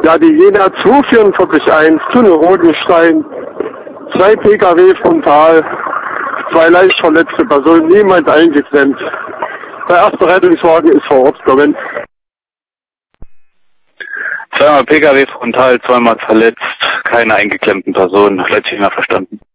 Ja, die Jena 2441 zu Rodenstein. 2 Pkw frontal, 2 leicht verletzte Personen, niemand eingeklemmt. Der erste Rettungswagen ist vor Ort gekommen. Zweimal Pkw frontal, zweimal verletzt, keine eingeklemmten Personen, letztlich mal verstanden.